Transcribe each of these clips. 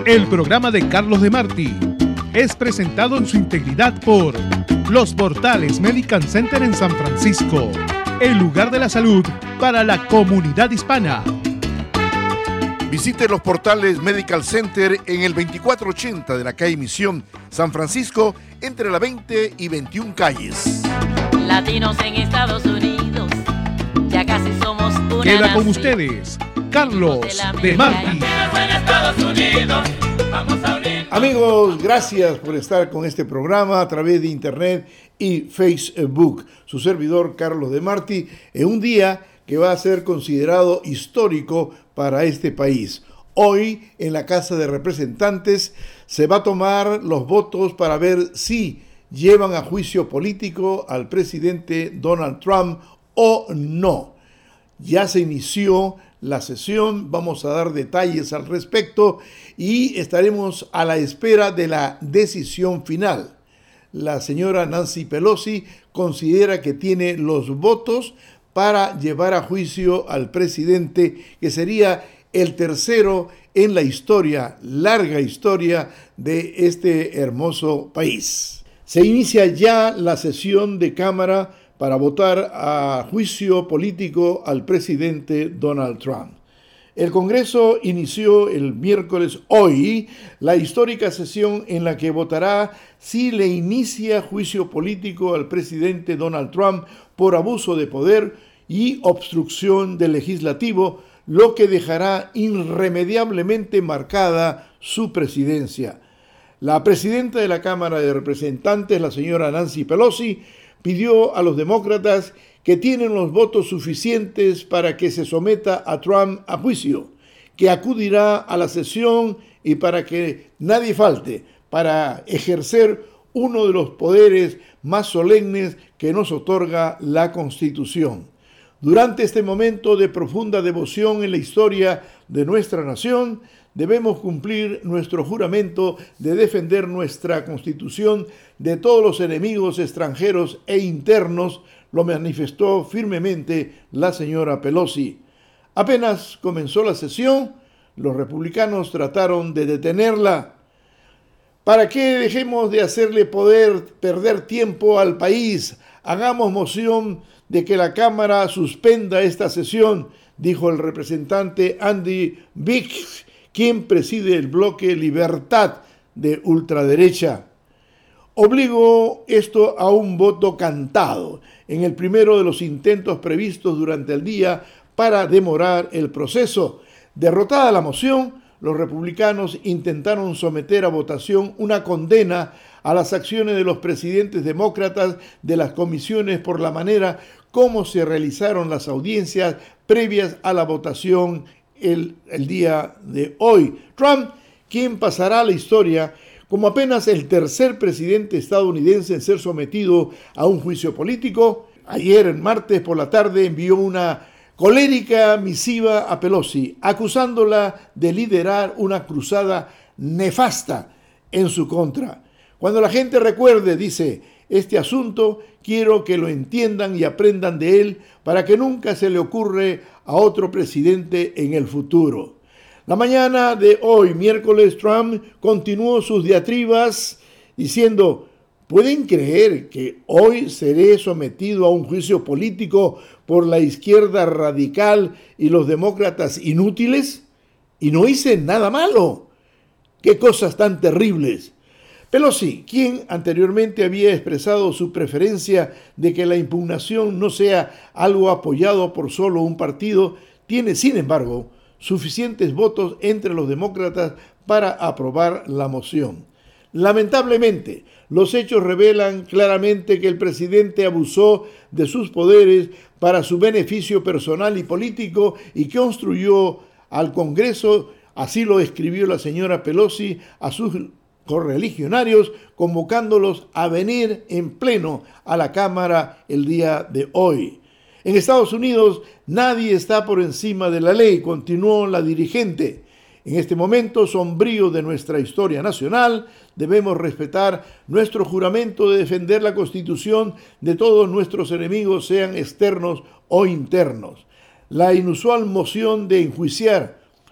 El programa de Carlos de Marti es presentado en su integridad por Los Portales Medical Center en San Francisco, el lugar de la salud para la comunidad hispana. Visite Los Portales Medical Center en el 2480 de la calle Misión, San Francisco, entre la 20 y 21 calles. Latinos en Estados Unidos, ya casi somos una Queda nación. con ustedes, Carlos de Marti. Amigos, gracias por estar con este programa a través de Internet y Facebook. Su servidor, Carlos de Marti, en un día que va a ser considerado histórico para este país. Hoy, en la Casa de Representantes, se va a tomar los votos para ver si llevan a juicio político al presidente Donald Trump o no. Ya se inició la sesión, vamos a dar detalles al respecto y estaremos a la espera de la decisión final. La señora Nancy Pelosi considera que tiene los votos para llevar a juicio al presidente, que sería el tercero en la historia, larga historia de este hermoso país. Se inicia ya la sesión de Cámara para votar a juicio político al presidente Donald Trump. El Congreso inició el miércoles hoy la histórica sesión en la que votará si le inicia juicio político al presidente Donald Trump por abuso de poder y obstrucción del legislativo, lo que dejará irremediablemente marcada su presidencia. La presidenta de la Cámara de Representantes, la señora Nancy Pelosi, pidió a los demócratas que tienen los votos suficientes para que se someta a Trump a juicio, que acudirá a la sesión y para que nadie falte para ejercer uno de los poderes más solemnes que nos otorga la Constitución. Durante este momento de profunda devoción en la historia de nuestra nación, debemos cumplir nuestro juramento de defender nuestra Constitución de todos los enemigos extranjeros e internos, lo manifestó firmemente la señora Pelosi. Apenas comenzó la sesión, los republicanos trataron de detenerla. ¿Para qué dejemos de hacerle perder tiempo al país? Hagamos moción de que la Cámara suspenda esta sesión, dijo el representante Andy Biggs, quien preside el bloque Libertad de ultraderecha. Obligó esto a un voto cantado en el primero de los intentos previstos durante el día para demorar el proceso. Derrotada la moción, los republicanos intentaron someter a votación una condena a las acciones de los presidentes demócratas de las comisiones por la manera como se realizaron las audiencias previas a la votación el día de hoy. Trump, quien pasará a la historia como apenas el tercer presidente estadounidense en ser sometido a un juicio político, ayer, el martes por la tarde, envió una colérica misiva a Pelosi, acusándola de liderar una cruzada nefasta en su contra. Cuando la gente recuerde, dice, este asunto, quiero que lo entiendan y aprendan de él para que nunca se le ocurra a otro presidente en el futuro. La mañana de hoy, miércoles, Trump continuó sus diatribas diciendo: ¿pueden creer que hoy seré sometido a un juicio político por la izquierda radical y los demócratas inútiles? Y no hice nada malo. ¡Qué cosas tan terribles! Pelosi, quien anteriormente había expresado su preferencia de que la impugnación no sea algo apoyado por solo un partido, tiene, sin embargo, suficientes votos entre los demócratas para aprobar la moción. Lamentablemente, los hechos revelan claramente que el presidente abusó de sus poderes para su beneficio personal y político y que obstruyó al Congreso, así lo escribió la señora Pelosi a sus correligionarios, convocándolos a venir en pleno a la Cámara el día de hoy. En Estados Unidos nadie está por encima de la ley, continuó la dirigente. En este momento sombrío de nuestra historia nacional, debemos respetar nuestro juramento de defender la Constitución de todos nuestros enemigos, sean externos o internos. La inusual moción de enjuiciar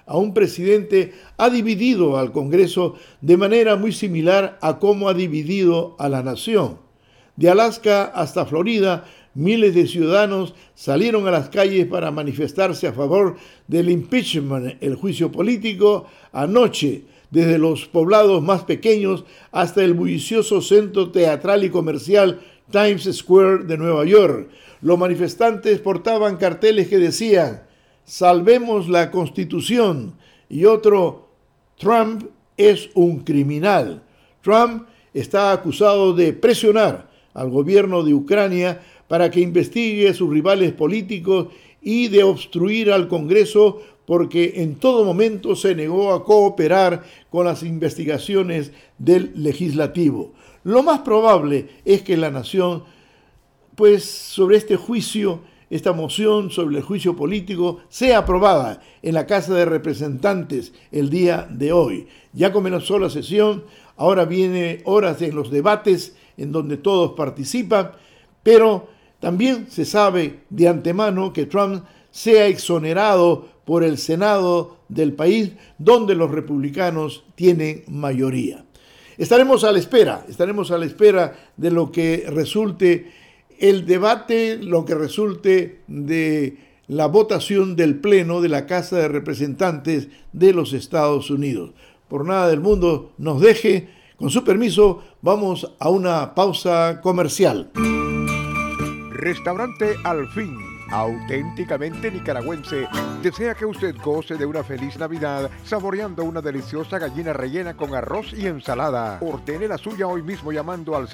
a un presidente ha dividido al Congreso de manera muy similar a cómo ha dividido a la nación. De Alaska hasta Florida, miles de ciudadanos salieron a las calles para manifestarse a favor del impeachment, el juicio político, anoche, desde los poblados más pequeños hasta el bullicioso centro teatral y comercial Times Square de Nueva York. Los manifestantes portaban carteles que decían: "Salvemos la Constitución", y otro: "Trump es un criminal". Trump está acusado de presionar al gobierno de Ucrania para que investigue a sus rivales políticos y de obstruir al Congreso porque en todo momento se negó a cooperar con las investigaciones del legislativo. Lo más probable es que la nación, pues sobre este juicio, esta moción sobre el juicio político, sea aprobada en la Casa de Representantes el día de hoy. Ya comenzó la sesión, ahora viene horas en los debates en donde todos participan, pero también se sabe de antemano que Trump sea exonerado por el Senado del país, donde los republicanos tienen mayoría. Estaremos a la espera de lo que resulte el debate, lo que resulte de la votación del Pleno de la Casa de Representantes de los Estados Unidos. Por nada del mundo nos deje. Con su permiso, vamos a una pausa comercial. Restaurante Al Fin, auténticamente nicaragüense, desea que usted goce de una feliz Navidad saboreando una deliciosa gallina rellena con arroz y ensalada. Ordene la suya hoy mismo llamando al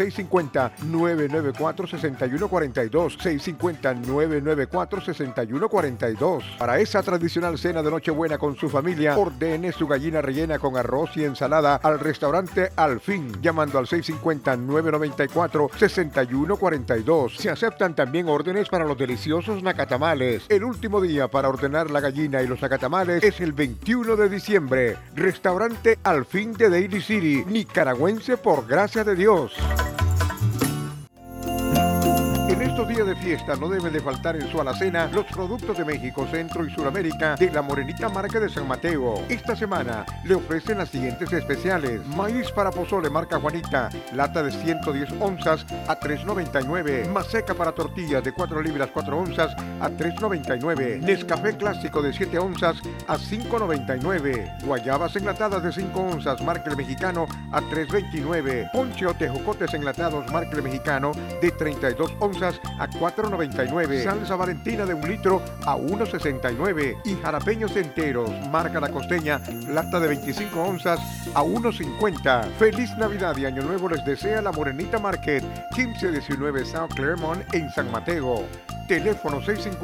650-994-6142, 650-994-6142. Para esa tradicional cena de Nochebuena con su familia, ordene su gallina rellena con arroz y ensalada al restaurante Al Fin, llamando al 650-994-6142. Se aceptan también órdenes para los deliciosos nacatamales. El último día para ordenar la gallina y los nacatamales es el 21 de diciembre. Restaurante Al Fin de Daly City, nicaragüense por gracia de Dios. En estos días de fiesta no deben de faltar en su alacena los productos de México, Centro y Suramérica de la Morenita Market de San Mateo. Esta semana le ofrecen las siguientes especiales: maíz para pozole marca Juanita, lata de 110 onzas a $3.99. Maseca para tortillas de 4 libras 4 onzas a $3.99. Nescafé clásico de 7 onzas a $5.99. Guayabas enlatadas de 5 onzas marca El Mexicano a $3.29. Ponche o tejocotes enlatados marca El Mexicano de 32 onzas a $4.99. Salsa Valentina de 1 litro a $1.69. Y jalapeños enteros marca La Costeña, lata de 25 onzas a $1.50. Feliz Navidad y Año Nuevo les desea la Morenita Market, 1519 South Claremont en San Mateo. Teléfono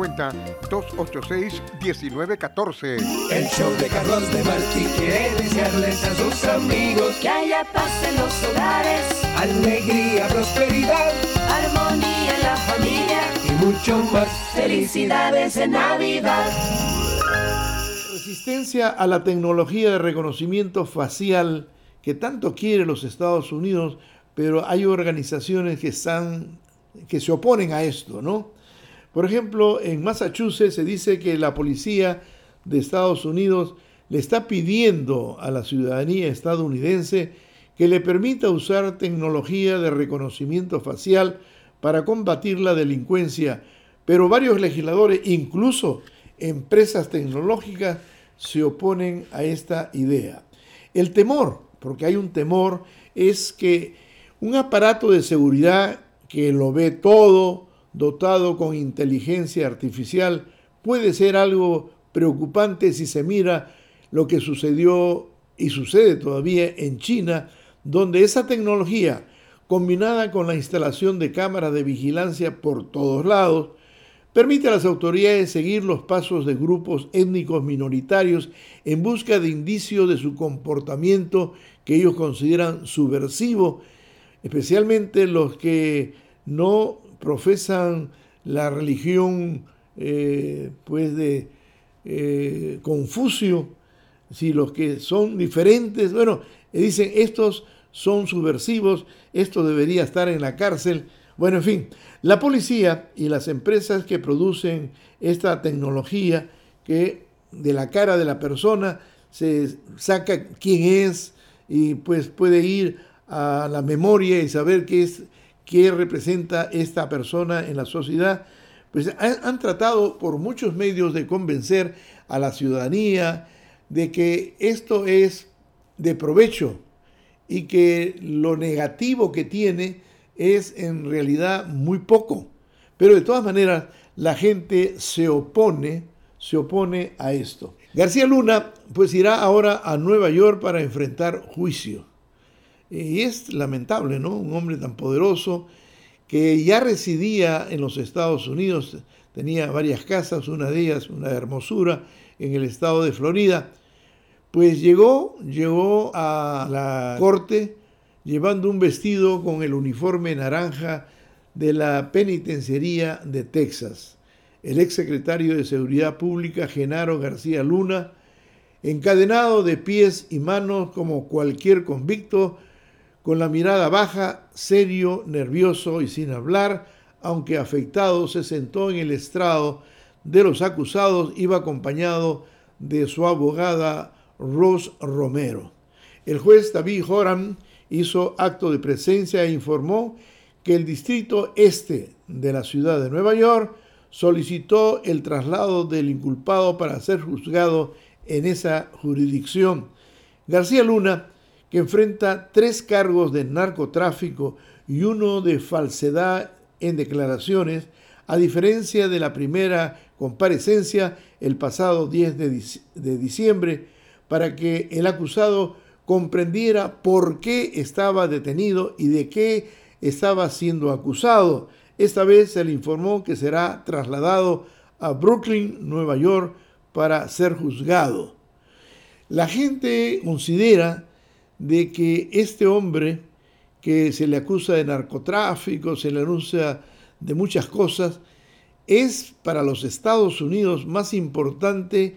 650-286-1914. El show de Carlos de Martí quiere desearles a sus amigos Que haya paz en los hogares, alegría, prosperidad armonía en la familia, y mucho más. felicidades en Navidad. Resistencia a la tecnología de reconocimiento facial que tanto quiere los Estados Unidos, pero hay organizaciones que se oponen a esto, ¿no? Por ejemplo, en Massachusetts se dice que la policía de Estados Unidos le está pidiendo a la ciudadanía estadounidense que le permita usar tecnología de reconocimiento facial para combatir la delincuencia, pero varios legisladores, incluso empresas tecnológicas, se oponen a esta idea. El temor, porque hay un temor, es que un aparato de seguridad que lo ve todo, dotado con inteligencia artificial, puede ser algo preocupante si se mira lo que sucedió y sucede todavía en China, donde esa tecnología, combinada con la instalación de cámaras de vigilancia por todos lados, permite a las autoridades seguir los pasos de grupos étnicos minoritarios en busca de indicios de su comportamiento que ellos consideran subversivo, especialmente los que no profesan la religión de Confucio, si los que son diferentes, dicen estos son subversivos, esto debería estar en la cárcel. Bueno, en fin, la policía y las empresas que producen esta tecnología, que de la cara de la persona se saca quién es y pues puede ir a la memoria y saber qué representa esta persona en la sociedad. Pues han tratado por muchos medios de convencer a la ciudadanía de que esto es de provecho y que lo negativo que tiene es en realidad muy poco. Pero de todas maneras la gente se opone a esto. García Luna pues irá ahora a Nueva York para enfrentar juicio. Y es lamentable, ¿no? Un hombre tan poderoso que ya residía en los Estados Unidos, tenía varias casas, una de ellas una hermosura en el estado de Florida, pues llegó a la corte llevando un vestido con el uniforme naranja de la penitenciaría de Texas. El exsecretario de Seguridad Pública, Genaro García Luna, encadenado de pies y manos como cualquier convicto, con la mirada baja, serio, nervioso y sin hablar, aunque afectado, se sentó en el estrado de los acusados, iba acompañado de su abogada Rose Romero. El juez David Joram hizo acto de presencia e informó que el Distrito Este de la ciudad de Nueva York solicitó el traslado del inculpado para ser juzgado en esa jurisdicción. García Luna, que enfrenta 3 cargos de narcotráfico y uno de falsedad en declaraciones, a diferencia de la primera comparecencia el pasado 10 de diciembre, para que el acusado comprendiera por qué estaba detenido y de qué estaba siendo acusado. Esta vez se le informó que será trasladado a Brooklyn, Nueva York, para ser juzgado. La gente considera de que este hombre que se le acusa de narcotráfico, se le acusa de muchas cosas, es para los Estados Unidos más importante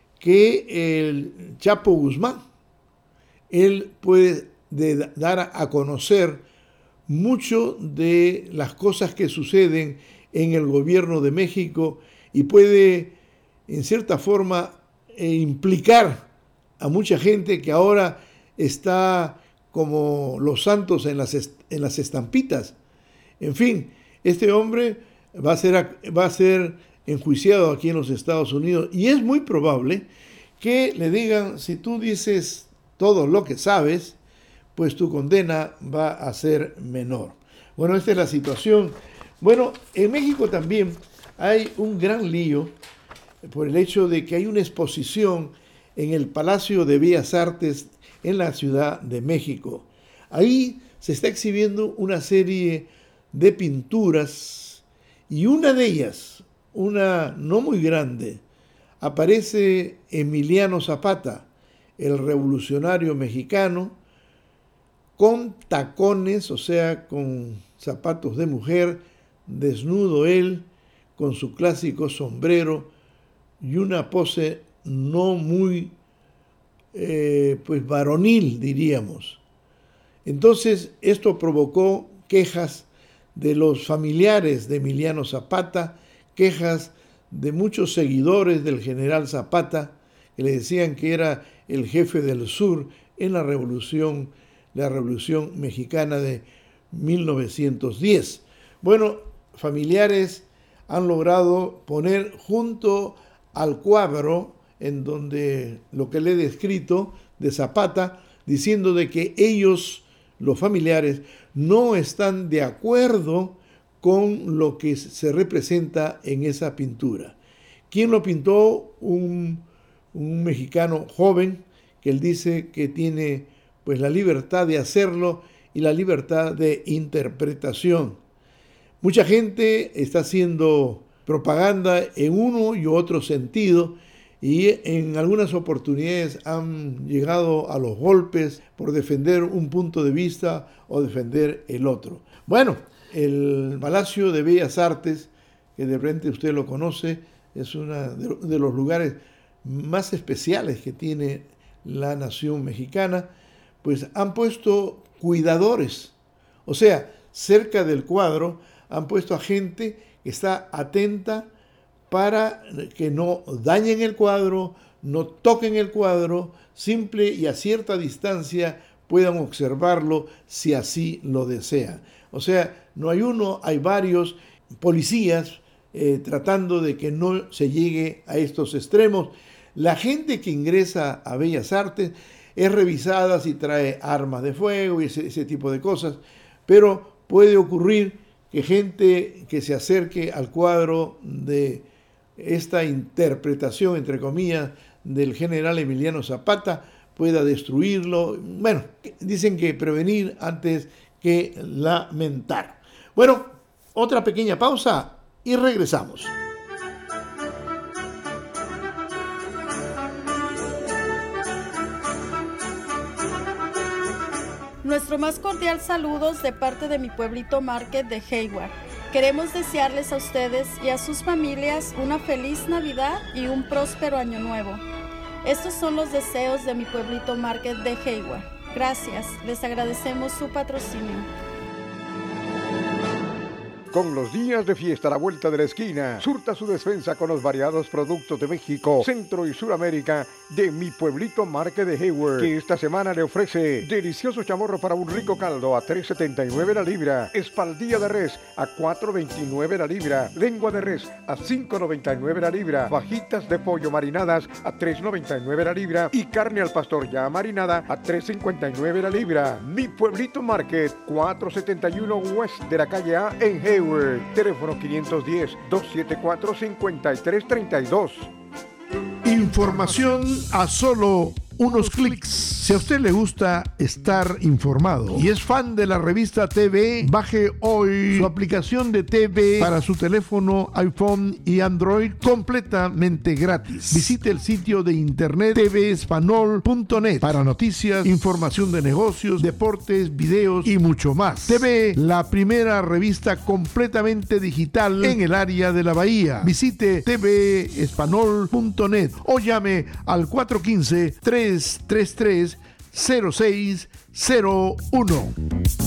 que el Chapo Guzmán. Él puede dar a conocer mucho de las cosas que suceden en el gobierno de México y puede, en cierta forma, implicar a mucha gente que ahora está como los santos en las estampitas. En fin, este hombre va a ser enjuiciado aquí en los Estados Unidos y es muy probable que le digan, si tú dices todo lo que sabes, pues tu condena va a ser menor. Bueno, esta es la situación. Bueno, en México también hay un gran lío por el hecho de que hay una exposición en el Palacio de Bellas Artes en la Ciudad de México. Ahí se está exhibiendo una serie de pinturas y una de ellas, una no muy grande, aparece Emiliano Zapata, el revolucionario mexicano, con tacones, o sea, con zapatos de mujer, desnudo él, con su clásico sombrero y una pose no muy pues varonil, diríamos. Entonces, esto provocó quejas de los familiares de Emiliano Zapata, quejas de muchos seguidores del general Zapata, que le decían que era el jefe del sur en la revolución mexicana de 1910. Bueno, familiares han logrado poner junto al cuadro en donde lo que le he descrito de Zapata, diciendo de que ellos, los familiares, no están de acuerdo con lo que se representa en esa pintura. ¿Quién lo pintó? Un mexicano joven, que él dice que tiene pues la libertad de hacerlo y la libertad de interpretación. Mucha gente está haciendo propaganda en uno y otro sentido y en algunas oportunidades han llegado a los golpes por defender un punto de vista o defender el otro. Bueno, el Palacio de Bellas Artes, que de repente usted lo conoce, es uno de los lugares más especiales que tiene la nación mexicana, pues han puesto cuidadores. O sea, cerca del cuadro han puesto a gente que está atenta para que no dañen el cuadro, no toquen el cuadro, simple y a cierta distancia puedan observarlo si así lo desean. O sea, no hay uno, hay varios policías tratando de que no se llegue a estos extremos. La gente que ingresa a Bellas Artes es revisada si trae armas de fuego y ese tipo de cosas, pero puede ocurrir que gente que se acerque al cuadro de esta interpretación, entre comillas, del general Emiliano Zapata, pueda destruirlo. Bueno, dicen que prevenir antes que lamentar. Bueno, otra pequeña pausa y regresamos. Nuestro más cordial saludos de parte de mi pueblito Market de Hayward. Queremos desearles a ustedes y a sus familias una feliz Navidad y un próspero Año Nuevo. Estos son los deseos de mi pueblito Market de Hayward. Gracias, les agradecemos su patrocinio. Con los días de fiesta a la vuelta de la esquina, surta su despensa con los variados productos de México, Centro y Suramérica de mi pueblito Market de Hayward, que esta semana le ofrece delicioso chamorro para un rico caldo a $3.79 la libra, espaldilla de res a $4.29 la libra, lengua de res a $5.99 la libra, fajitas de pollo marinadas a $3.99 la libra y carne al pastor ya marinada a $3.59 la libra. Mi pueblito Market, 471 West de la calle A en Hayward. Teléfono 510-274-5332. Información a solo unos clics. Si a usted le gusta estar informado y es fan de la revista TV, baje hoy su aplicación de TV para su teléfono iPhone y Android completamente gratis. Visite el sitio de internet tvespanol.net para noticias, información de negocios, deportes, videos y mucho más. TV, la primera revista completamente digital en el área de la Bahía. Visite tvespanol.net o llame al 415-333-0601.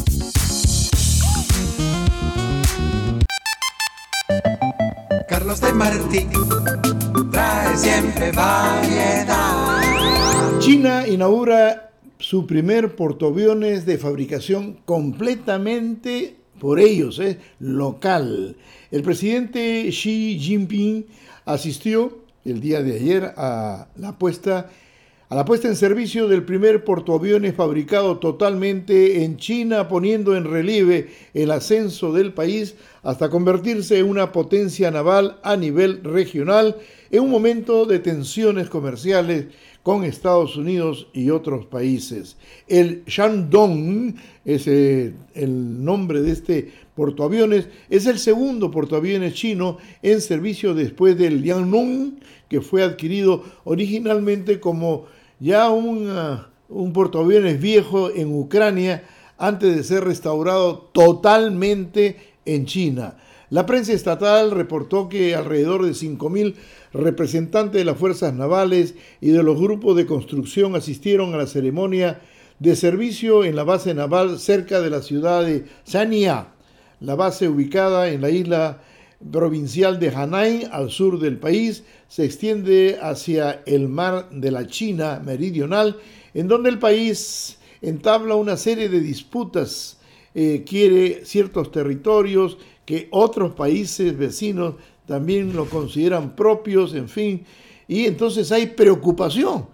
Carlos de Martí trae siempre variedad. China inaugura su primer portaaviones de fabricación completamente por ellos, local. El presidente Xi Jinping asistió el día de ayer a la puesta en servicio del primer portaaviones fabricado totalmente en China, poniendo en relieve el ascenso del país hasta convertirse en una potencia naval a nivel regional en un momento de tensiones comerciales con Estados Unidos y otros países. El Shandong es el nombre de este portaaviones, es el segundo portaaviones chino en servicio después del Liaoning, que fue adquirido originalmente como ya un portaaviones viejo en Ucrania antes de ser restaurado totalmente en China. La prensa estatal reportó que alrededor de 5.000 representantes de las fuerzas navales y de los grupos de construcción asistieron a la ceremonia de servicio en la base naval cerca de la ciudad de Sanya, la base ubicada en la isla provincial de Hainan, al sur del país. Se extiende hacia el mar de la China meridional, en donde el país entabla una serie de disputas, quiere ciertos territorios que otros países vecinos también lo consideran propios, en fin, y entonces hay preocupación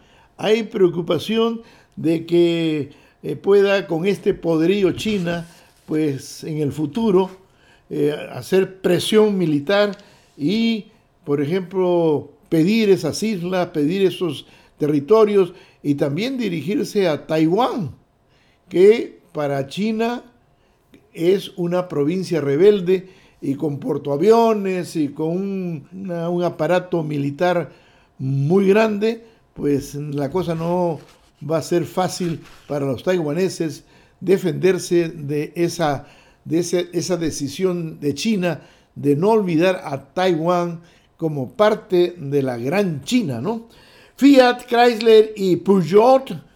de que pueda con este poderío China, pues en el futuro, hacer presión militar y, por ejemplo, pedir esas islas, pedir esos territorios y también dirigirse a Taiwán, que para China es una provincia rebelde y con portaaviones y con un aparato militar muy grande, pues la cosa no va a ser fácil para los taiwaneses defenderse de esa decisión de China de no olvidar a Taiwán como parte de la gran China, ¿no? Fiat, Chrysler y Peugeot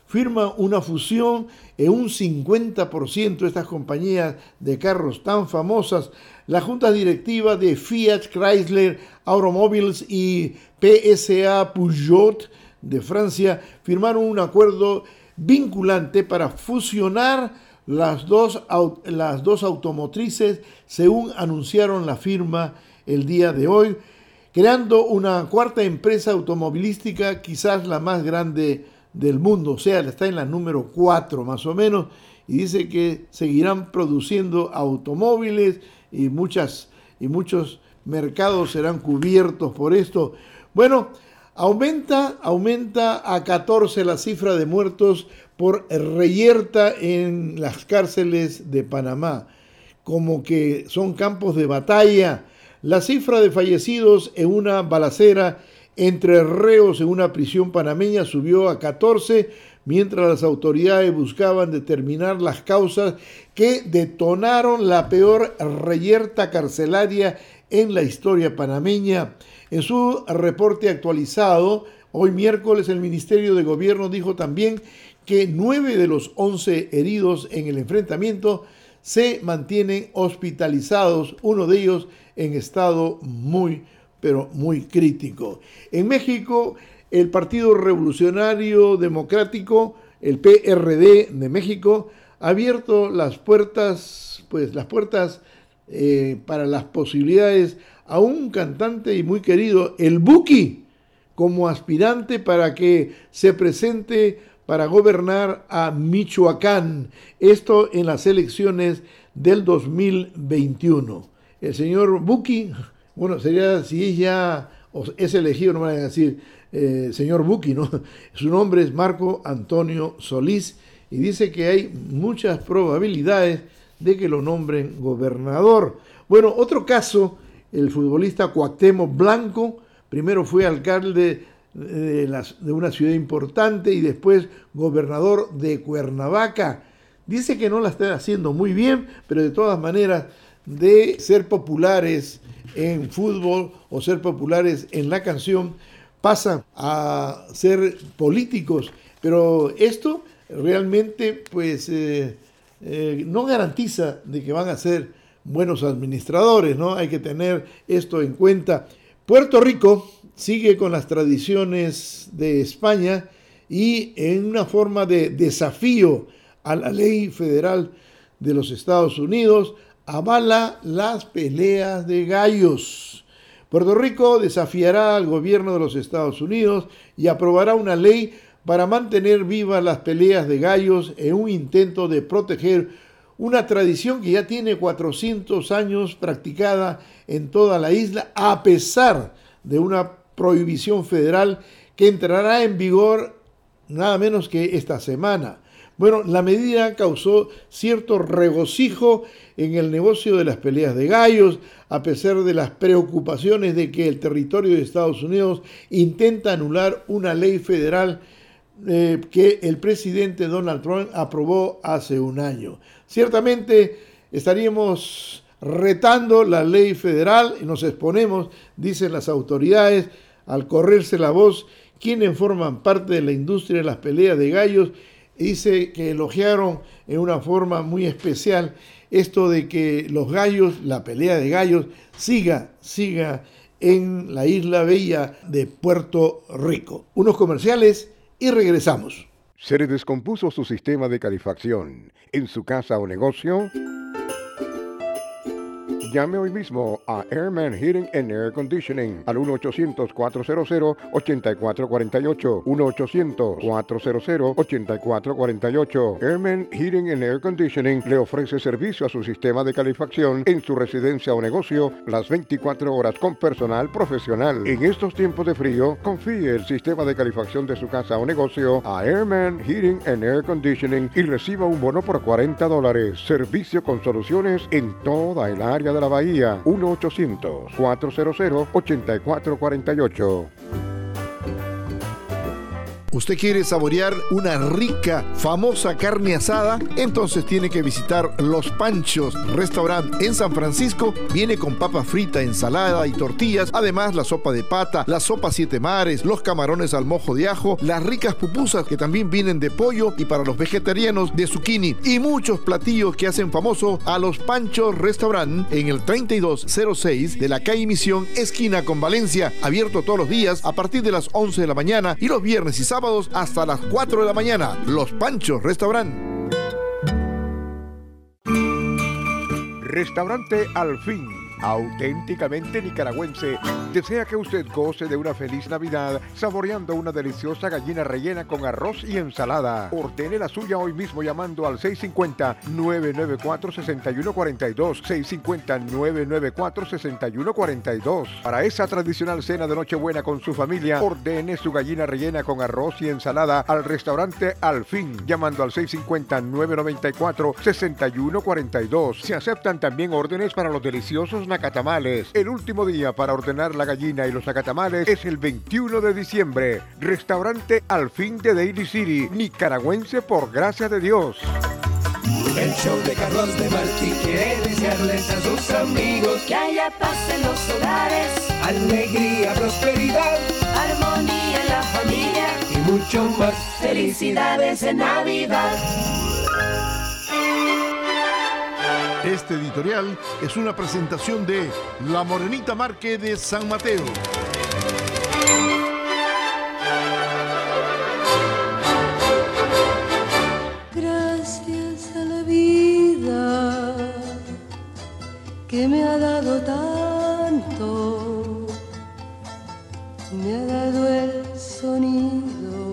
firma una fusión en un 50% de estas compañías de carros tan famosas. La junta directiva de Fiat Chrysler Automobiles y PSA Peugeot de Francia firmaron un acuerdo vinculante para fusionar las dos automotrices, según anunciaron la firma el día de hoy, creando una cuarta empresa automovilística, quizás la más grande del mundo, o sea, está en la número 4 más o menos, y dice que seguirán produciendo automóviles y muchos mercados serán cubiertos por esto. Bueno, aumenta a 14 la cifra de muertos por reyerta en las cárceles de Panamá, como que son campos de batalla. La cifra de fallecidos en una balacera entre reos en una prisión panameña subió a 14, mientras las autoridades buscaban determinar las causas que detonaron la peor reyerta carcelaria en la historia panameña. En su reporte actualizado, hoy miércoles, el Ministerio de Gobierno dijo también que 9 de los 11 heridos en el enfrentamiento se mantienen hospitalizados, uno de ellos en estado muy crítico. En México, el Partido Revolucionario Democrático, el PRD de México, ha abierto las puertas para las posibilidades a un cantante y muy querido, el Buki, como aspirante para que se presente para gobernar a Michoacán, esto en las elecciones del 2021. El señor Buki, bueno, sería, si ya es elegido, no me van a decir señor Buki, ¿no? Su nombre es Marco Antonio Solís y dice que hay muchas probabilidades de que lo nombren gobernador. Bueno, otro caso, el futbolista Cuauhtémoc Blanco, primero fue alcalde de una ciudad importante y después gobernador de Cuernavaca. Dice que no la está haciendo muy bien, pero de todas maneras, de ser populares en fútbol o ser populares en la canción, pasan a ser políticos. Pero esto realmente no garantiza de que van a ser buenos administradores, ¿no? Hay que tener esto en cuenta. Puerto Rico sigue con las tradiciones de España y en una forma de desafío a la ley federal de los Estados Unidos, avala las peleas de gallos. Puerto Rico desafiará al gobierno de los Estados Unidos y aprobará una ley para mantener vivas las peleas de gallos en un intento de proteger una tradición que ya tiene 400 años practicada en toda la isla, a pesar de una prohibición federal que entrará en vigor nada menos que esta semana. Bueno, la medida causó cierto regocijo en el negocio de las peleas de gallos, a pesar de las preocupaciones de que el territorio de Estados Unidos intenta anular una ley federal que el presidente Donald Trump aprobó hace un año. Ciertamente estaríamos retando la ley federal y nos exponemos, dicen las autoridades, al correrse la voz, quienes forman parte de la industria de las peleas de gallos. Dice que elogiaron en una forma muy especial esto de que los gallos, la pelea de gallos, siga en la isla bella de Puerto Rico. Unos comerciales y regresamos. ¿Se le descompuso su sistema de calefacción en su casa o negocio? Llame hoy mismo a Airman Heating and Air Conditioning al 1-800-400-8448. 1-800-400-8448. Airman Heating and Air Conditioning le ofrece servicio a su sistema de calefacción en su residencia o negocio las 24 horas con personal profesional. En estos tiempos de frío, confíe el sistema de calefacción de su casa o negocio a Airman Heating and Air Conditioning y reciba un bono por $40. Servicio con soluciones en toda el área de la Bahía. 1-800-400-8448. ¿Usted quiere saborear una rica, famosa carne asada? Entonces tiene que visitar Los Panchos Restaurant en San Francisco. Viene con papa frita, ensalada y tortillas. Además, la sopa de pata, la sopa siete mares, los camarones al mojo de ajo, las ricas pupusas que también vienen de pollo y para los vegetarianos de zucchini. Y muchos platillos que hacen famoso a Los Panchos Restaurant en el 3206 de la calle Misión, esquina con Valencia. Abierto todos los días a partir de las 11 de la mañana y los viernes y sábados hasta las 4 de la mañana. Los Panchos Restaurant. Restaurante Al Fin, auténticamente nicaragüense, desea que usted goce de una feliz Navidad saboreando una deliciosa gallina rellena con arroz y ensalada. Ordene la suya hoy mismo llamando al 650-994-6142, 650-994-6142. Para esa tradicional cena de Nochebuena con su familia, ordene su gallina rellena con arroz y ensalada al restaurante Al Fin, llamando al 650-994-6142. Se aceptan también órdenes para los deliciosos nacatamales. El último día para ordenar la gallina y los nacatamales es el 21 de diciembre. Restaurante Al Fin de Daly City, nicaragüense por gracia de Dios. El show de Carlos de Martí quiere desearles a sus amigos Que haya paz en los hogares, alegría, prosperidad armonía en la familia, y mucho más. felicidades en Navidad. Este editorial es una presentación de La Morenita Market de San Mateo. Gracias a la vida que me ha dado tanto, me ha dado el sonido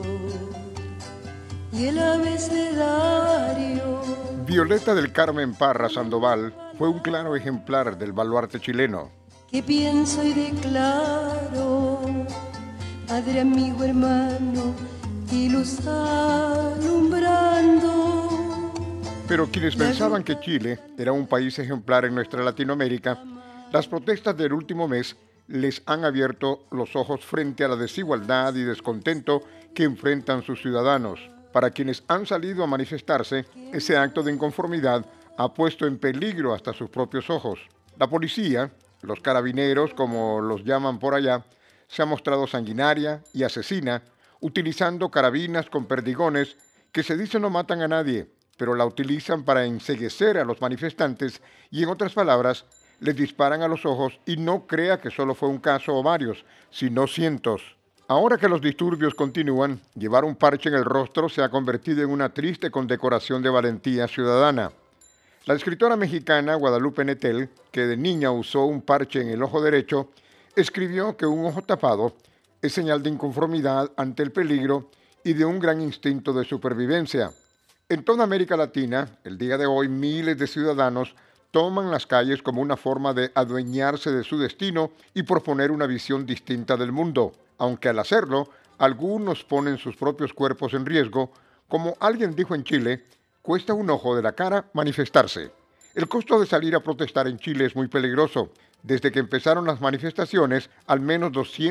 y el abecedario. Violeta del Carmen Parra Sandoval fue un claro ejemplar del baluarte chileno. Que pienso y declaro, padre, amigo, hermano, y luz alumbrando. Pero quienes pensaban que Chile era un país ejemplar en nuestra Latinoamérica, las protestas del último mes les han abierto los ojos frente a la desigualdad y descontento que enfrentan sus ciudadanos. Para quienes han salido a manifestarse, ese acto de inconformidad ha puesto en peligro hasta sus propios ojos. La policía, los carabineros, como los llaman por allá, se ha mostrado sanguinaria y asesina, utilizando carabinas con perdigones que se dice no matan a nadie, pero la utilizan para enceguecer a los manifestantes y, en otras palabras, les disparan a los ojos y no crea que solo fue un caso o varios, sino cientos. Ahora que los disturbios continúan, llevar un parche en el rostro se ha convertido en una triste condecoración de valentía ciudadana. La escritora mexicana Guadalupe Nettel, que de niña usó un parche en el ojo derecho, escribió que un ojo tapado es señal de inconformidad ante el peligro y de un gran instinto de supervivencia. En toda América Latina, el día de hoy, miles de ciudadanos toman las calles como una forma de adueñarse de su destino y proponer una visión distinta del mundo. Aunque al hacerlo, algunos ponen sus propios cuerpos en riesgo, como alguien dijo en Chile, cuesta un ojo de la cara manifestarse. El costo de salir a protestar en Chile es muy peligroso. Desde que empezaron las manifestaciones, al menos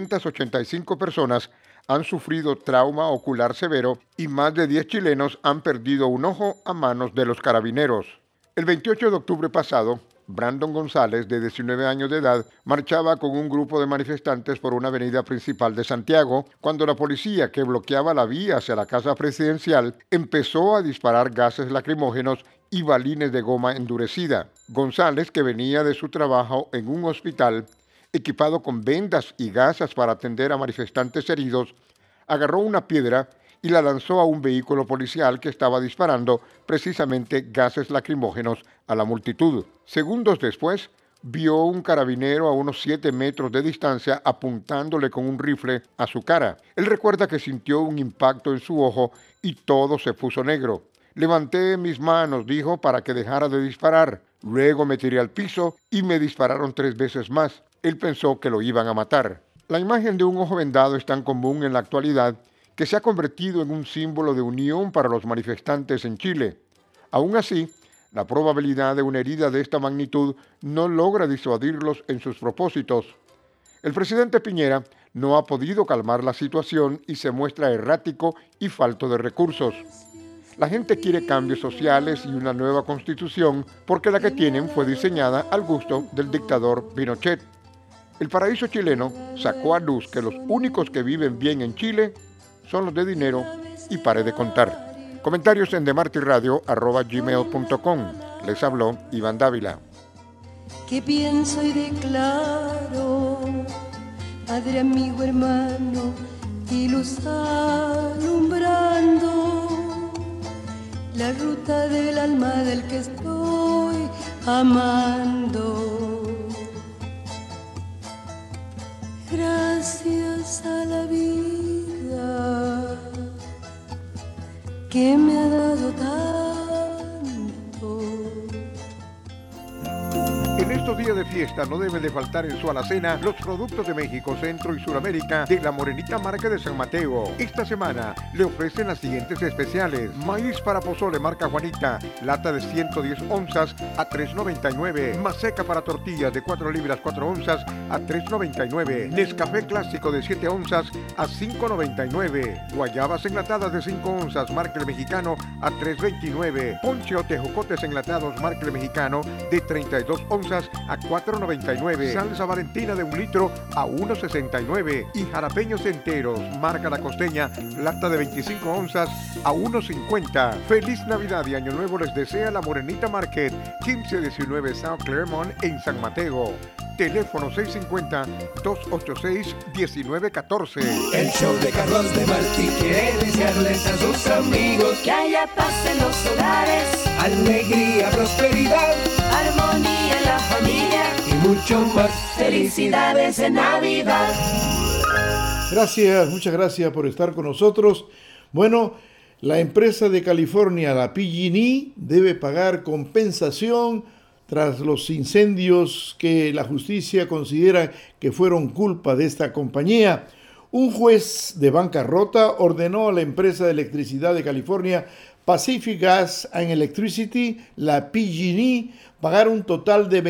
285 personas han sufrido trauma ocular severo y más de 10 chilenos han perdido un ojo a manos de los carabineros. El 28 de octubre pasado, Brandon González, de 19 años de edad, marchaba con un grupo de manifestantes por una avenida principal de Santiago, cuando la policía, que bloqueaba la vía hacia la casa presidencial, empezó a disparar gases lacrimógenos y balines de goma endurecida. González, que venía de su trabajo en un hospital, equipado con vendas y gasas para atender a manifestantes heridos, agarró una piedra y la lanzó a un vehículo policial que estaba disparando precisamente gases lacrimógenos a la multitud. Segundos después, vio un carabinero a unos 7 metros de distancia apuntándole con un rifle a su cara. Él recuerda que sintió un impacto en su ojo y todo se puso negro. Levanté mis manos, dijo, para que dejara de disparar. Luego me tiré al piso y me dispararon 3 veces más. Él pensó que lo iban a matar. La imagen de un ojo vendado es tan común en la actualidad que se ha convertido en un símbolo de unión para los manifestantes en Chile. Aún así, la probabilidad de una herida de esta magnitud no logra disuadirlos en sus propósitos. El presidente Piñera no ha podido calmar la situación y se muestra errático y falto de recursos. La gente quiere cambios sociales y una nueva constitución porque la que tienen fue diseñada al gusto del dictador Pinochet. El Paraíso chileno sacó a luz que los únicos que viven bien en Chile son los de dinero y pare de contar. Comentarios en demartiradio@gmail.com. Les habló Iván Dávila. Que pienso y declaro, Padre, amigo, hermano y luz alumbrando la ruta del alma del que estoy amando. Gracias a la vida que me ha dado tanto. En estos días de fiesta no deben de faltar en su alacena los productos de México, Centro y Suramérica de la Morenita marca de San Mateo. Esta semana le ofrecen las siguientes especiales: maíz para pozole marca Juanita, lata de 110 onzas a $3.99. Maseca para tortillas de 4 libras 4 onzas a $3.99. Nescafé clásico de 7 onzas a $5.99. Guayabas enlatadas de 5 onzas marca El Mexicano a $3.29. Ponche o tejocotes enlatados marca El Mexicano de 32 onzas a $4.99. Salsa Valentina de 1 litro a $1.69. Y jalapeños enteros marca La Costeña, lata de 25 onzas a $1.50. Feliz Navidad y Año Nuevo les desea la Morenita Market, 1519 South Claremont en San Mateo. Teléfono 650-286-1914. El show de Carlos de Martí quiere desearles a sus amigos Que haya paz en los hogares, alegría, prosperidad armonía en la familia, y mucho más. felicidades en Navidad. Gracias, muchas gracias por estar con nosotros. Bueno, la empresa de California, la PG&E, debe pagar compensación tras los incendios que la justicia considera que fueron culpa de esta compañía. Un juez de bancarrota ordenó a la empresa de electricidad de California, Pacific Gas and Electricity, la PG&E, pagar un total de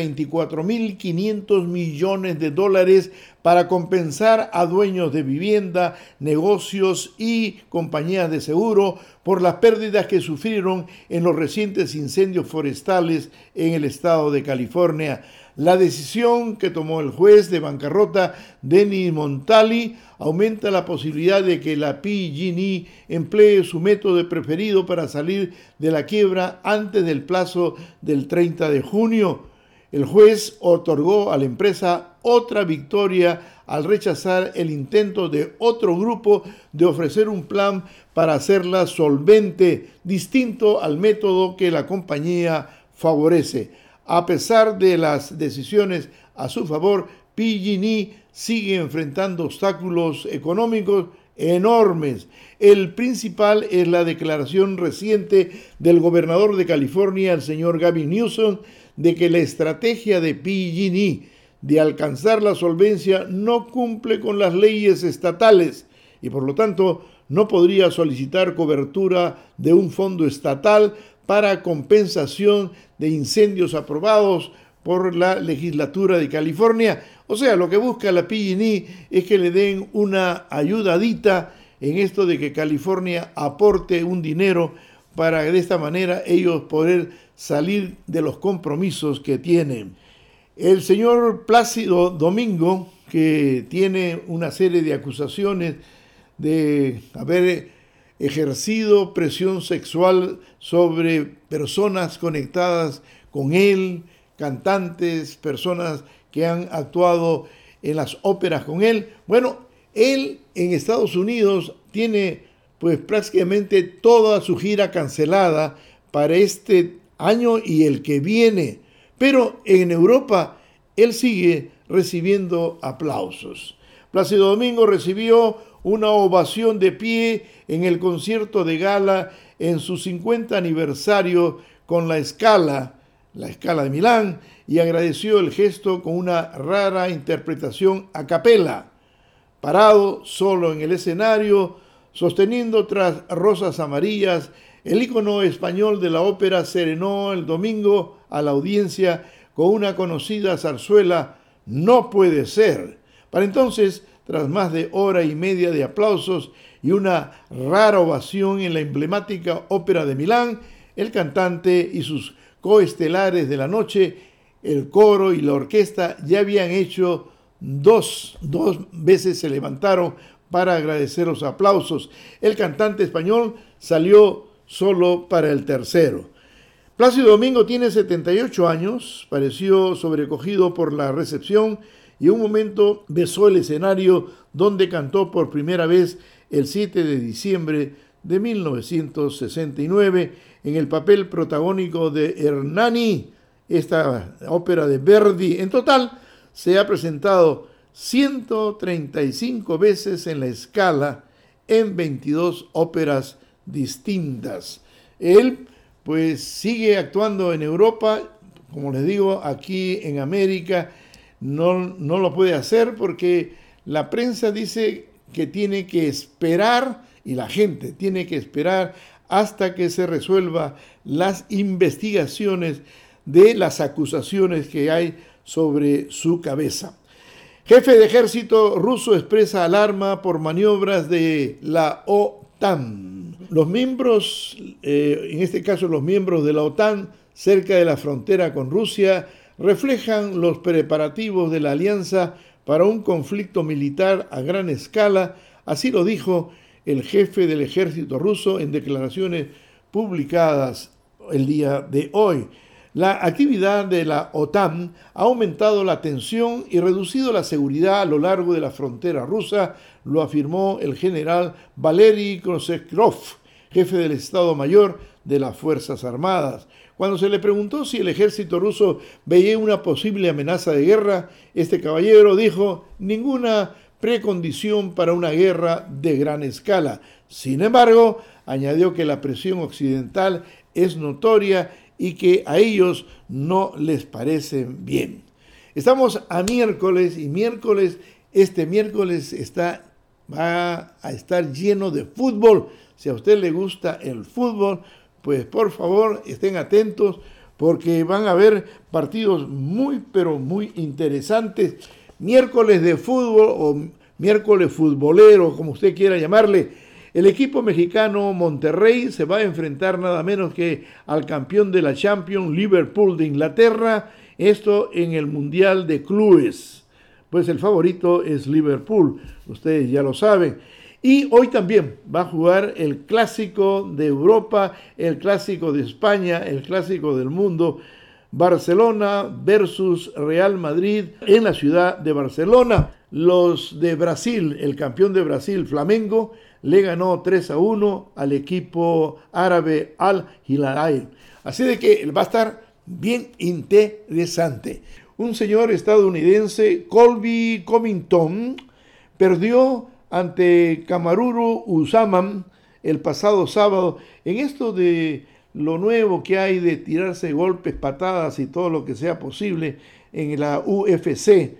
$24.500 millones para compensar a dueños de vivienda, negocios y compañías de seguro por las pérdidas que sufrieron en los recientes incendios forestales en el estado de California. La decisión que tomó el juez de bancarrota, Denny Montali, aumenta la posibilidad de que la PG&E emplee su método preferido para salir de la quiebra antes del plazo del 30 de junio. El juez otorgó a la empresa otra victoria al rechazar el intento de otro grupo de ofrecer un plan para hacerla solvente, distinto al método que la compañía favorece. A pesar de las decisiones a su favor, PG&E sigue enfrentando obstáculos económicos enormes. El principal es la declaración reciente del gobernador de California, el señor Gavin Newsom, de que la estrategia de PG&E de alcanzar la solvencia no cumple con las leyes estatales y por lo tanto no podría solicitar cobertura de un fondo estatal para compensación de incendios aprobados por la legislatura de California. O sea, lo que busca la PG&E es que le den una ayudadita en esto de que California aporte un dinero para de esta manera ellos poder salir de los compromisos que tienen. El señor Plácido Domingo, que tiene una serie de acusaciones de haber ejercido presión sexual sobre personas conectadas con él, cantantes, personas que han actuado en las óperas con él. Bueno, él en Estados Unidos tiene pues prácticamente toda su gira cancelada para este año y el que viene. Pero en Europa él sigue recibiendo aplausos. Plácido Domingo recibió una ovación de pie en el concierto de gala en su 50 aniversario con la Scala de Milán, y agradeció el gesto con una rara interpretación a capela. Parado solo en el escenario, sosteniendo tras rosas amarillas, el ícono español de la ópera serenó el domingo a la audiencia con una conocida zarzuela, No puede ser. Para entonces, tras más de hora y media de aplausos y una rara ovación en la emblemática Ópera de Milán, el cantante y sus coestelares de la noche, el coro y la orquesta, ya habían hecho dos veces se levantaron para agradecer los aplausos. El cantante español salió solo para el tercero. Plácido Domingo tiene 78 años, pareció sobrecogido por la recepción y en un momento besó el escenario donde cantó por primera vez el 7 de diciembre de 1969 en el papel protagónico de Hernani, esta ópera de Verdi. En total se ha presentado 135 veces en la Scala en 22 óperas distintas. Él pues sigue actuando en Europa, como les digo, aquí en América no lo puede hacer porque la prensa dice que tiene que esperar y la gente tiene que esperar hasta que se resuelva las investigaciones de las acusaciones que hay sobre su cabeza. Jefe de ejército ruso expresa alarma por maniobras de la OTAN. Los miembros, en este caso los miembros de la OTAN, cerca de la frontera con Rusia, reflejan los preparativos de la alianza para un conflicto militar a gran escala. Así lo dijo el jefe del ejército ruso en declaraciones publicadas el día de hoy. La actividad de la OTAN ha aumentado la tensión y reducido la seguridad a lo largo de la frontera rusa, lo afirmó el general Valery Kozetkov, jefe del Estado Mayor de las Fuerzas Armadas. Cuando se le preguntó si el ejército ruso veía una posible amenaza de guerra, este caballero dijo: ninguna precondición para una guerra de gran escala. Sin embargo, añadió que la presión occidental es notoria y que a ellos no les parece bien. Estamos a miércoles y este miércoles va a estar lleno de fútbol. Si a usted le gusta el fútbol, pues por favor estén atentos porque van a haber partidos muy pero muy interesantes. Miércoles de fútbol o miércoles futbolero, como usted quiera llamarle. El equipo mexicano Monterrey se va a enfrentar nada menos que al campeón de la Champions, Liverpool de Inglaterra, esto en el Mundial de Clubes. Pues el favorito es Liverpool, ustedes ya lo saben. Y hoy también va a jugar el clásico de Europa, el clásico de España, el clásico del mundo, Barcelona versus Real Madrid en la ciudad de Barcelona. Los de Brasil, el campeón de Brasil, Flamengo, le ganó 3-1 al equipo árabe Al Hilal. Así de que va a estar bien interesante. Un señor estadounidense, Colby Covington, perdió ante Kamaru Usman el pasado sábado. En esto de lo nuevo que hay de tirarse golpes, patadas y todo lo que sea posible en la UFC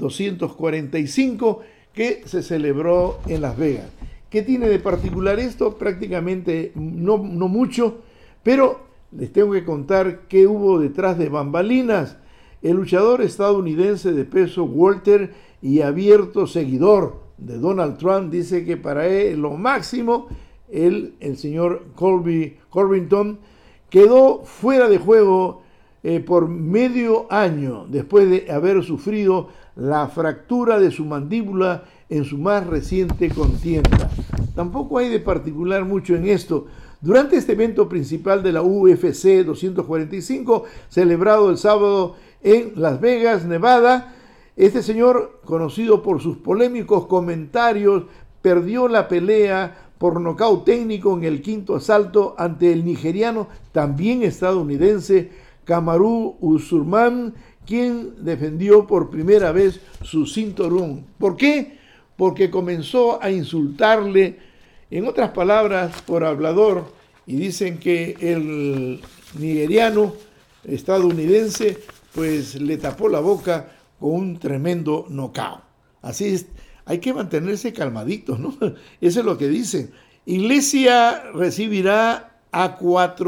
245 que se celebró en Las Vegas. ¿Qué tiene de particular esto? Prácticamente no mucho, pero les tengo que contar qué hubo detrás de bambalinas. El luchador estadounidense de peso welter y abierto seguidor de Donald Trump dice que para él lo máximo, el señor Colby Covington quedó fuera de juego por medio año después de haber sufrido la fractura de su mandíbula en su más reciente contienda. Tampoco hay de particular mucho en esto. Durante este evento principal de la UFC 245, celebrado el sábado en Las Vegas, Nevada, este señor, conocido por sus polémicos comentarios, perdió la pelea por nocaut técnico en el quinto asalto ante el nigeriano, también estadounidense, Kamaru Usman, quien defendió por primera vez su cinturón. ¿Por qué? Porque comenzó a insultarle, en otras palabras, por hablador, y dicen que el nigeriano estadounidense pues le tapó la boca con un tremendo knockout. Así es, hay que mantenerse calmaditos, ¿no? Eso es lo que dicen. Iglesia recibirá a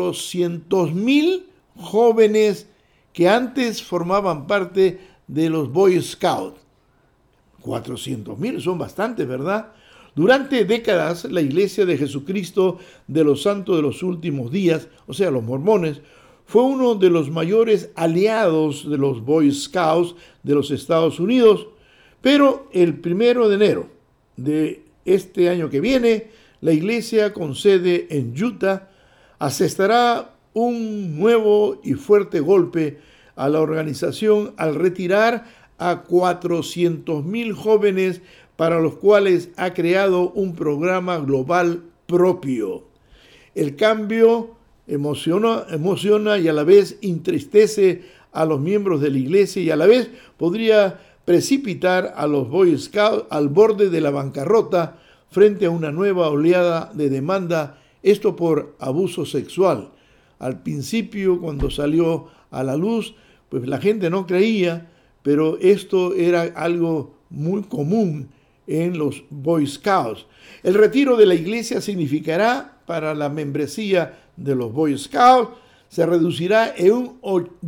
400,000 jóvenes que antes formaban parte de los Boy Scouts. 400,000 son bastantes, ¿verdad? Durante décadas, la Iglesia de Jesucristo de los Santos de los Últimos Días, o sea, los mormones, fue uno de los mayores aliados de los Boy Scouts de los Estados Unidos, pero el 1 de enero de este año que viene, la iglesia con sede en Utah asestará un nuevo y fuerte golpe a la organización al retirar a 400,000 jóvenes para los cuales ha creado un programa global propio. El cambio emociona y a la vez entristece a los miembros de la iglesia y a la vez podría precipitar a los Boy Scouts al borde de la bancarrota frente a una nueva oleada de demanda, esto por abuso sexual. Al principio, cuando salió a la luz, pues la gente no creía, pero esto era algo muy común en los Boy Scouts. El retiro de la iglesia significará para la membresía de los Boy Scouts, se reducirá en un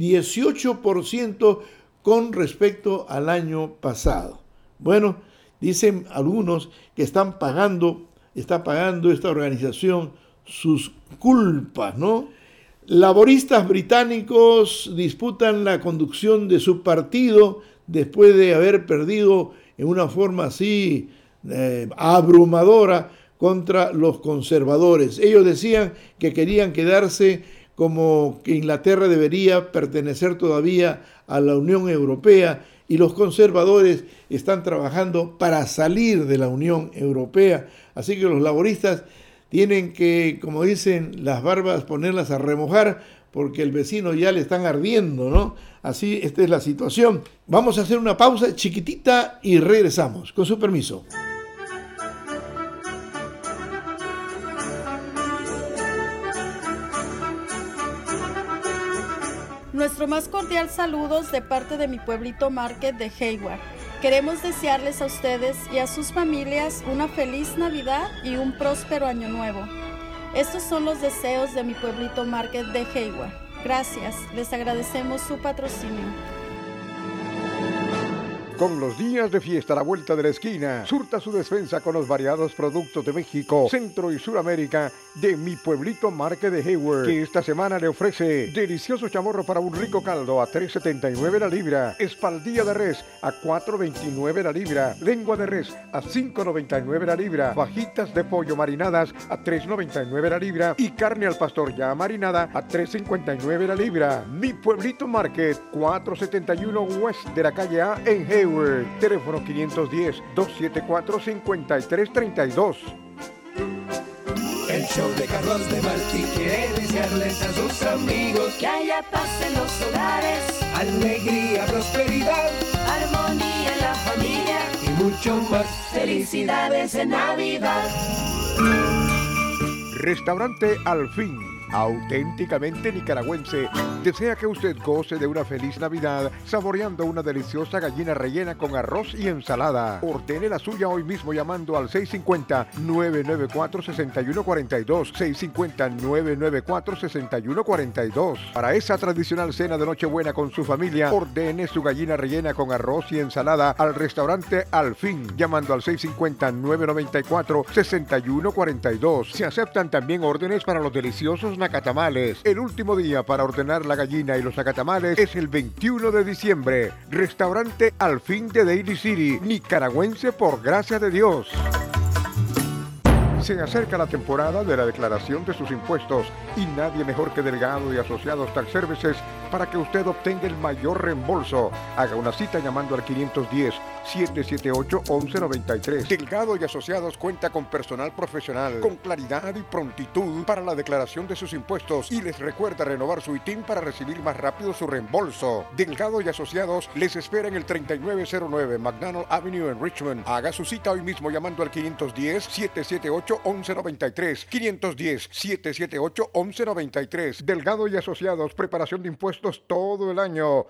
18% con respecto al año pasado. Bueno, dicen algunos que está pagando esta organización sus culpas, ¿no? Laboristas británicos disputan la conducción de su partido después de haber perdido en una forma así abrumadora contra los conservadores. Ellos decían que querían quedarse, como que Inglaterra debería pertenecer todavía a la Unión Europea, y los conservadores están trabajando para salir de la Unión Europea. Así que los laboristas tienen que, como dicen, las barbas ponerlas a remojar porque el vecino ya le están ardiendo, ¿no? Así, esta es la situación. Vamos a hacer una pausa chiquitita y regresamos. Con su permiso. Nuestro más cordial saludos de parte de mi pueblito Market de Hayward. Queremos desearles a ustedes y a sus familias una feliz Navidad y un próspero Año Nuevo. Estos son los deseos de mi pueblito Market de Hayward. Gracias, les agradecemos su patrocinio. Con los días de fiesta a la vuelta de la esquina, surta su despensa con los variados productos de México, Centro y Suramérica de mi pueblito Market de Hayward, que esta semana le ofrece delicioso chamorro para un rico caldo a $3.79 la libra, espaldilla de res a $4.29 la libra, lengua de res a $5.99 la libra, fajitas de pollo marinadas a $3.99 la libra y carne al pastor ya marinada a $3.59 la libra. Mi pueblito Market, 471 West de la calle A en Hayward. Teléfono 510-274-5332. El show de Carlos de Martí quiere desearles a sus amigos Que haya paz en los hogares, alegría, prosperidad armonía en la familia, y mucho más. felicidades en Navidad. Restaurante Al Fin, auténticamente nicaragüense, desea que usted goce de una feliz Navidad saboreando una deliciosa gallina rellena con arroz y ensalada. Ordene la suya hoy mismo llamando al 650-994-6142, 650-994-6142. Para esa tradicional cena de Nochebuena con su familia, ordene su gallina rellena con arroz y ensalada al restaurante Al Fin, llamando al 650-994-6142. Se aceptan también órdenes para los deliciosos nacatamales. El último día para ordenar la gallina y los nacatamales es el 21 de diciembre. Restaurante Al Fin de Daly City, nicaragüense por gracia de Dios. Se acerca la temporada de la declaración de sus impuestos y nadie mejor que Delgado y Asociados Tax Services para que usted obtenga el mayor reembolso. Haga una cita llamando al 510-778-1193. Delgado y Asociados cuenta con personal profesional, con claridad y prontitud para la declaración de sus impuestos y les recuerda renovar su ITIN para recibir más rápido su reembolso. Delgado y Asociados les espera en el 3909 McDonald Avenue en Richmond. Haga su cita hoy mismo llamando al 510-778-1193. 510-778-1193. Delgado y Asociados, preparación de impuestos todo el año.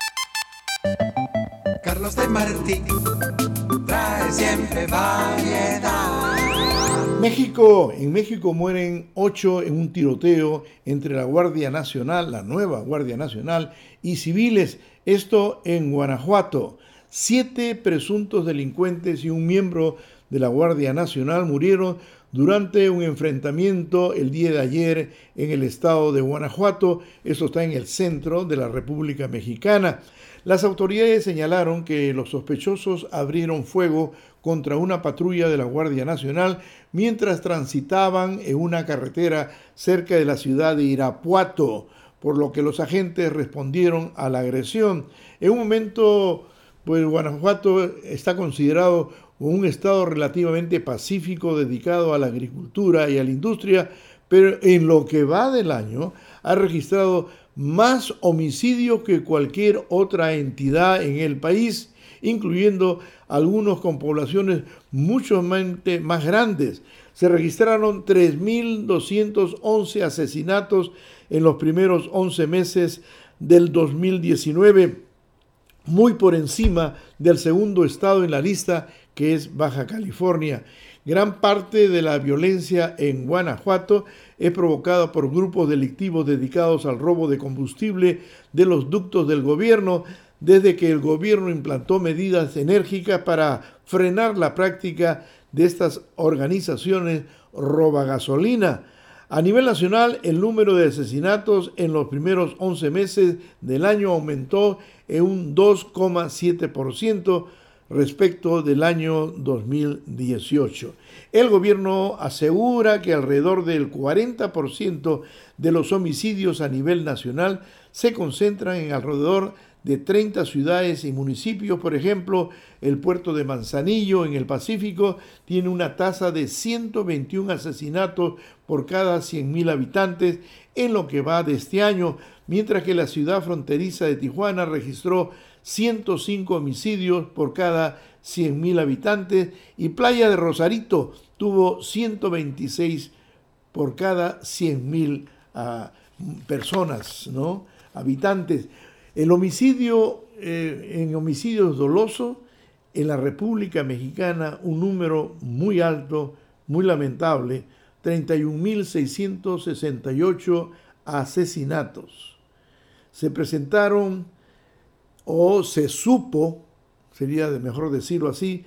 Carlos de Martí trae siempre variedad. En México mueren 8 en un tiroteo entre la Guardia Nacional, la nueva Guardia Nacional, y civiles, esto en Guanajuato. 7 presuntos delincuentes y un miembro de la Guardia Nacional murieron durante un enfrentamiento el día de ayer en el estado de Guanajuato. Esto está en el centro de la República Mexicana. Las autoridades señalaron que los sospechosos abrieron fuego contra una patrulla de la Guardia Nacional mientras transitaban en una carretera cerca de la ciudad de Irapuato, por lo que los agentes respondieron a la agresión. En un momento, pues Guanajuato está considerado un estado relativamente pacífico dedicado a la agricultura y a la industria, pero en lo que va del año ha registrado más homicidios que cualquier otra entidad en el país, incluyendo algunos con poblaciones mucho más grandes. Se registraron 3.211 asesinatos en los primeros 11 meses del 2019, muy por encima del segundo estado en la lista, que es Baja California. Gran parte de la violencia en Guanajuato es provocada por grupos delictivos dedicados al robo de combustible de los ductos del gobierno, desde que el gobierno implantó medidas enérgicas para frenar la práctica de estas organizaciones robagasolina. A nivel nacional, el número de asesinatos en los primeros 11 meses del año aumentó en un 2,7% respecto del año 2018. El gobierno asegura que alrededor del 40% de los homicidios a nivel nacional se concentran en alrededor de 30 ciudades y municipios. Por ejemplo, el puerto de Manzanillo en el Pacífico tiene una tasa de 121 asesinatos por cada 100,000 habitantes en lo que va de este año, mientras que la ciudad fronteriza de Tijuana registró 105 homicidios por cada 100,000 habitantes y Playa de Rosarito tuvo 126 por cada 100,000 personas, ¿no? Habitantes. El homicidio, en homicidios dolosos, en la República Mexicana, un número muy alto, muy lamentable, 31.668 asesinatos. Se presentaron, o se supo, sería mejor decirlo así,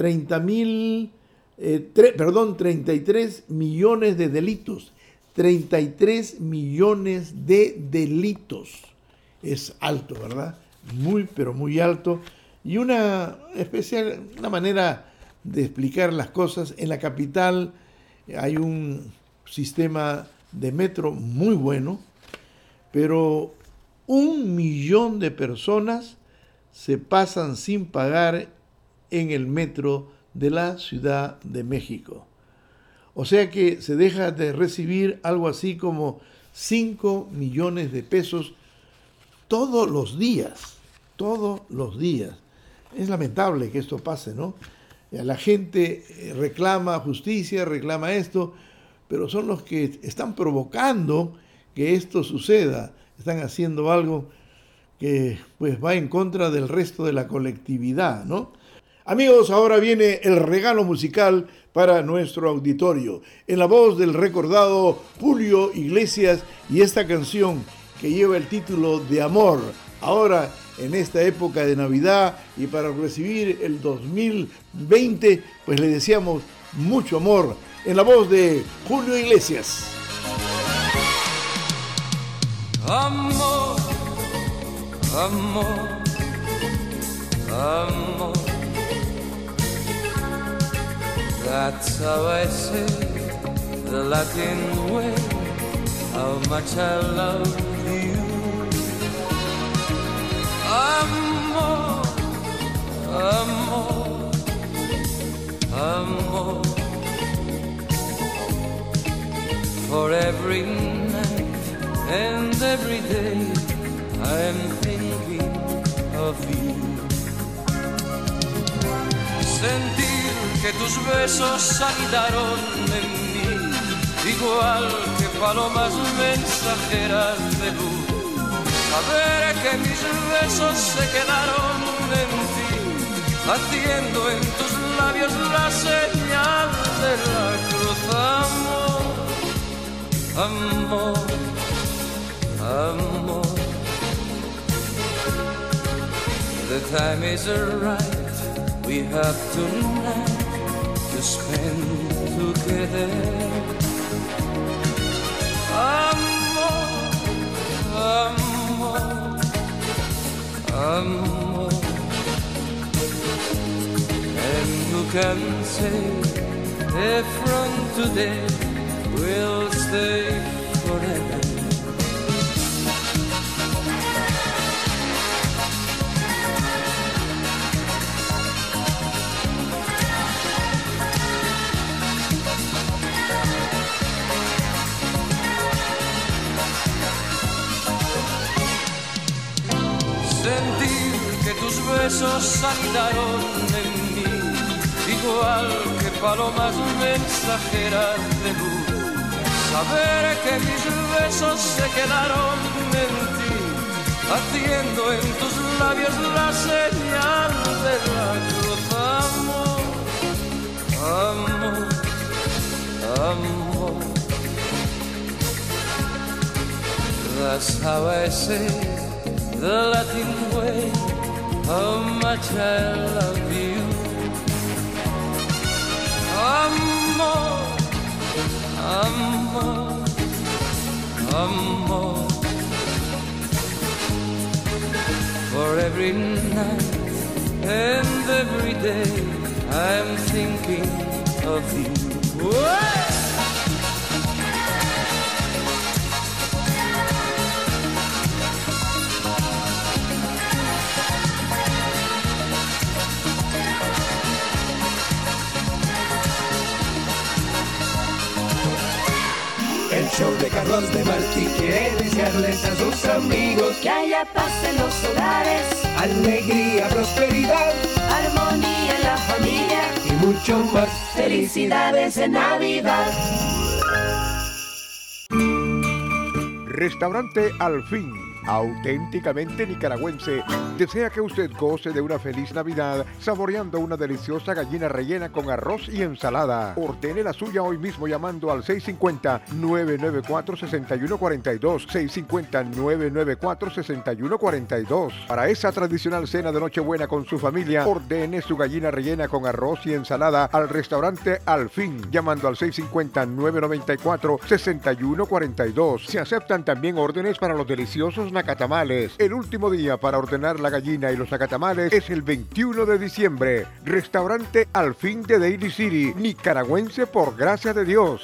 33 millones de delitos. 33 millones de delitos. Es alto, ¿verdad? Muy, pero muy alto. Y una manera de explicar las cosas. En la capital hay un sistema de metro muy bueno, pero 1,000,000 de personas se pasan sin pagar en el metro de la Ciudad de México. O sea que se deja de recibir algo así como 5 millones de pesos todos los días. Es lamentable que esto pase, ¿no? La gente reclama justicia, reclama esto, pero son los que están provocando que esto suceda. Están haciendo algo que pues va en contra del resto de la colectividad, ¿no? Amigos, ahora viene el regalo musical para nuestro auditorio. En la voz del recordado Julio Iglesias y esta canción que lleva el título de Amor. Ahora, en esta época de Navidad y para recibir el 2020, pues le deseamos mucho amor. En la voz de Julio Iglesias. Amor, amor, amor. That's how I say the Latin way, how much I love you. Amor, amor, amor. For every night and every day I'm thinking of you. Sentir que tus besos anidaron en mí, igual que palomas mensajeras de luz. Saber que mis besos se quedaron en ti, haciendo en tus labios la señal de la cruz. Amor, amor, amor. The time is right, we have tonight to spend together. Amor, amor, amor. And who can say if from today we'll stay forever? Sentir que tus besos andaron en mí, igual que palomas mensajeras de luz. Saber que mis besos se quedaron en ti, haciendo en tus labios la señal de la cruz. Amor, amor, amor. That's how I say the Latin way, how much I love you. Amor, amor, amor. For every night and every day I'm thinking of you. Whoa! El show de Carlos de Martí quiere desearles a sus amigos que haya paz en los hogares, alegría, prosperidad, armonía en la familia y mucho más. Felicidades en Navidad. Restaurante Al Fin, auténticamente nicaragüense, desea que usted goce de una feliz Navidad saboreando una deliciosa gallina rellena con arroz y ensalada. Ordene la suya hoy mismo llamando al 650-994-6142, 650-994-6142. Para esa tradicional cena de Nochebuena con su familia, ordene su gallina rellena con arroz y ensalada al restaurante Al Fin, llamando al 650-994-6142. Se aceptan también órdenes para los deliciosos nacatamales. El último día para ordenar la gallina y los nacatamales es el 21 de diciembre. Restaurante Al Fin de Daly City, nicaragüense por gracia de Dios.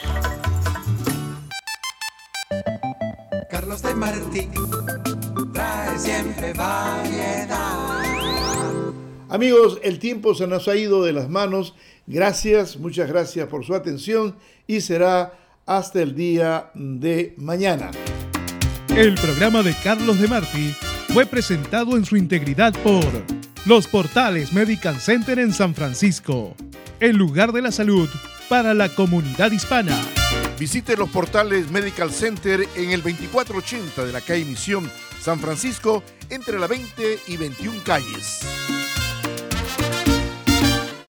Carlos de Martí trae siempre variedad. Amigos, el tiempo se nos ha ido de las manos. Gracias, muchas gracias por su atención y será hasta el día de mañana. El programa de Carlos de Martí fue presentado en su integridad por Los Portales Medical Center en San Francisco, el lugar de la salud para la comunidad hispana. Visite Los Portales Medical Center en el 2480 de la calle Misión, San Francisco, entre la 20 y 21 calles.